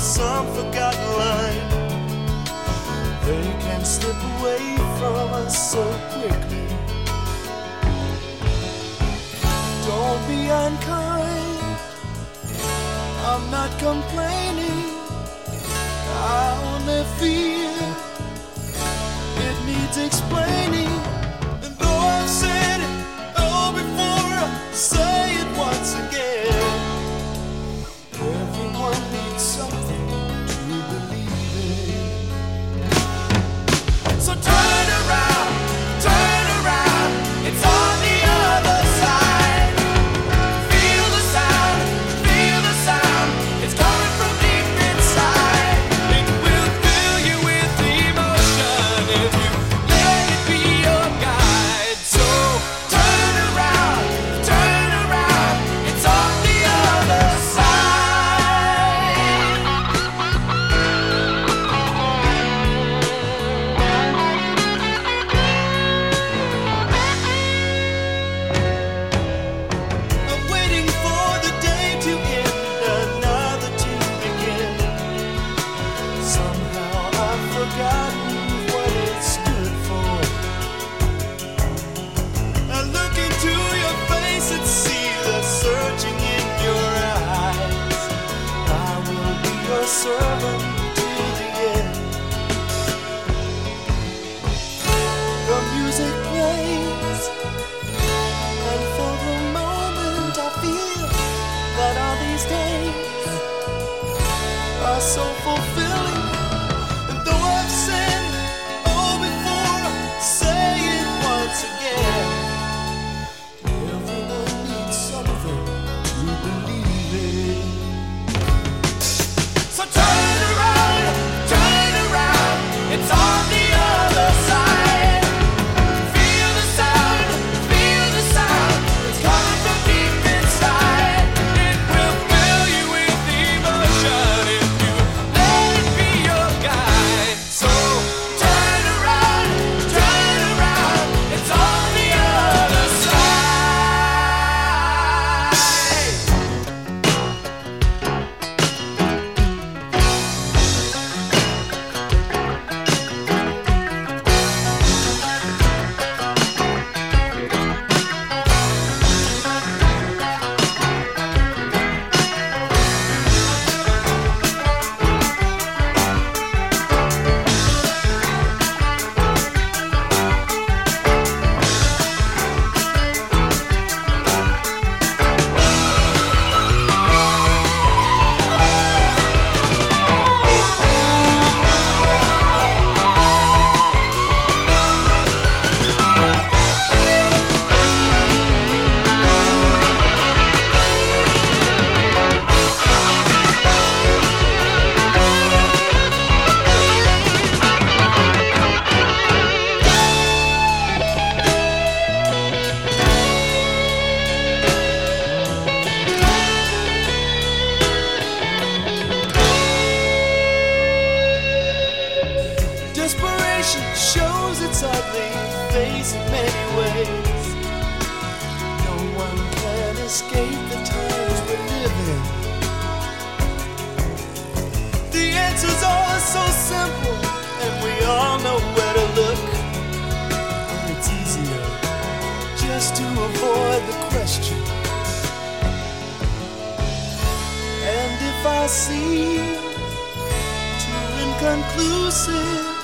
some forgotten line. They can slip away from us so quickly. Don't be unkind, I'm not complaining. I only feel it needs explaining. And though I've said it all before, I'll say it once again. Everyone needs something to believe in. So turn around, it's on the other side. Feel the sound, it's coming from deep inside. It will fill you with emotion if you let it be your guide. So turn around, it's on the other side. I'm waiting for the day to end, another to begin. Somehow I've forgotten what it's good for. I look into your face and see the searching in your eyes. I will be your servant till the end. The music plays, and for the moment I feel that all these days are so fulfilling. And though I've said it all before, I'll say it once again. Everyone needs something to believe in. So turn around, it's on the other side. Feel the sound, it's coming from deep inside. It will fill you with emotion if you let it be your guide. So turn around, it's on the other side. Desperation shows its ugly face in many ways. No one can escape the times we live in. The answers are so simple, and we all know where to look. But it's easier just to avoid the question. And if I seem too inconclusive,